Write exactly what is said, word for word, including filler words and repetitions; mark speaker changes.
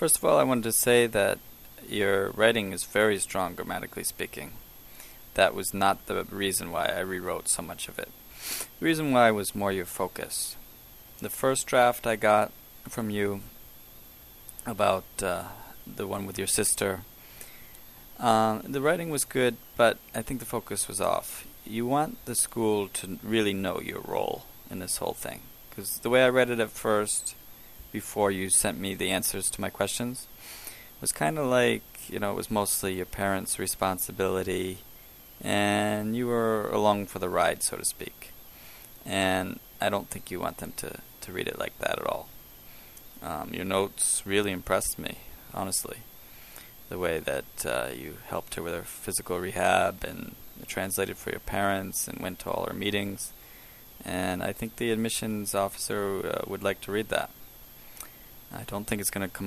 Speaker 1: First of all, I wanted to say that your writing is very strong, grammatically speaking. That was not the reason why I rewrote so much of it. The reason why was more your focus. The first draft I got from you about uh, the one with your sister, uh, the writing was good, but I think the focus was off. You want the school to really know your role in this whole thing. Because the way I read it at first, before you sent me the answers to my questions, was kind of like, you know, it was mostly your parents' responsibility, and you were along for the ride, so to speak. And I don't think you want them to, to read it like that at all. Um, your notes really impressed me, honestly. The way that uh, you helped her with her physical rehab and translated for your parents and went to all her meetings. And I think the admissions officer uh, would like to read that. I don't think it's going to come